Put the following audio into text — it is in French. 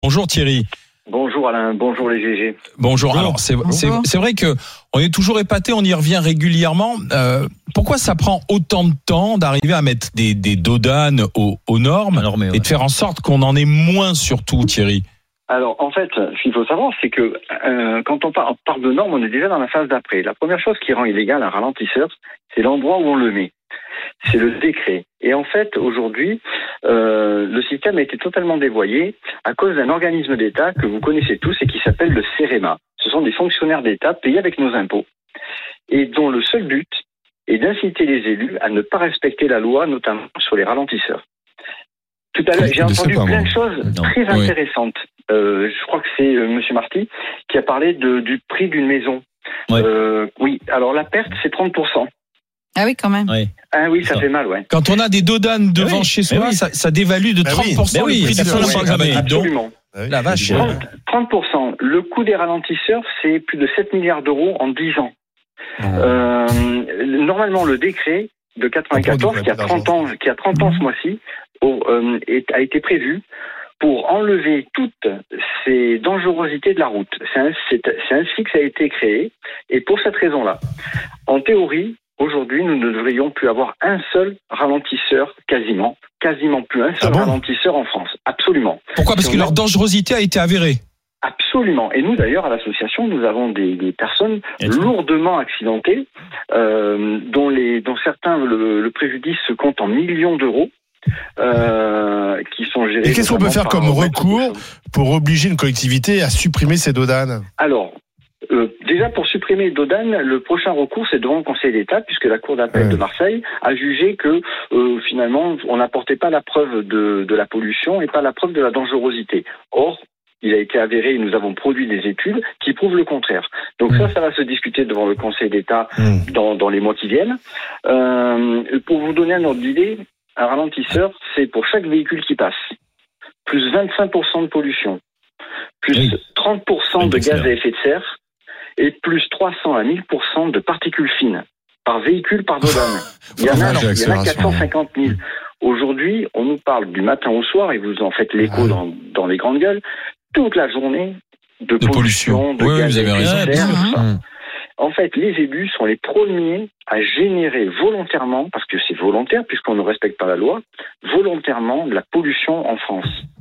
Bonjour Thierry. Bonjour Alain, bonjour les GG. Bonjour. Alors c'est vrai que on est toujours épaté, on y revient régulièrement. Pourquoi ça prend autant de temps d'arriver à mettre des dodanes aux normes et de faire en sorte qu'on en ait moins surtout, Thierry? Alors en fait, ce qu'il faut savoir, c'est que quand on parle de normes, on est déjà dans la phase d'après. La première chose qui rend illégal un ralentisseur, c'est l'endroit où on le met. C'est le décret. Et en fait, aujourd'hui, le système a été totalement dévoyé à cause d'un organisme d'État que vous connaissez tous et qui s'appelle le CEREMA. Ce sont des fonctionnaires d'État payés avec nos impôts et dont le seul but est d'inciter les élus à ne pas respecter la loi, notamment sur les ralentisseurs. Tout à l'heure, j'ai entendu plein de choses très intéressantes. Je crois que c'est Monsieur Marty qui a parlé du prix d'une maison. Oui, alors la perte, c'est 30%. Ah oui, quand même. Ah oui, ça fait mal, ouais. Quand on a des dodanes devant chez soi, ça dévalue de 30% le prix du foncier. Absolument. La vache. 30%. Le coût des ralentisseurs, c'est plus de 7 milliards d'euros en 10 ans. Normalement, le décret de 94, qui a 30 ans ce mois-ci, a été prévu pour enlever toutes ces dangerosités de la route. C'est ainsi que ça a été créé. Et pour cette raison-là, en théorie, aujourd'hui, nous ne devrions plus avoir un seul ralentisseur, quasiment plus un seul ralentisseur en France. Absolument. Pourquoi ? Parce que leur dangerosité a été avérée. Absolument. Et nous, d'ailleurs, à l'association, nous avons des personnes lourdement accidentées, dont certains, le préjudice se compte en millions d'euros. Qui sont gérés. Et qu'est-ce qu'on peut faire comme recours pour obliger une collectivité à supprimer ces dodanes ? Alors, déjà pour supprimer les dodanes, le prochain recours c'est devant le Conseil d'État, puisque la Cour d'appel de Marseille a jugé que finalement on n'apportait pas la preuve de la pollution et pas la preuve de la dangerosité. Or, il a été avéré, et nous avons produit des études qui prouvent le contraire. Donc ça va se discuter devant le Conseil d'État dans les mois qui viennent. Pour vous donner un ordre d'idée, un ralentisseur, c'est pour chaque véhicule qui passe, plus 25% de pollution, plus 30% de gaz à effet de serre, et plus 300 à 1000% de particules fines, par véhicule, par dodane. Il y en a 450 000. Aujourd'hui, on nous parle du matin au soir, et vous en faites l'écho dans les grandes gueules, toute la journée de pollution, de gaz à effet de serre, tout ça. En fait, les élus sont les premiers à générer volontairement, parce que c'est volontaire puisqu'on ne respecte pas la loi, volontairement de la pollution en France.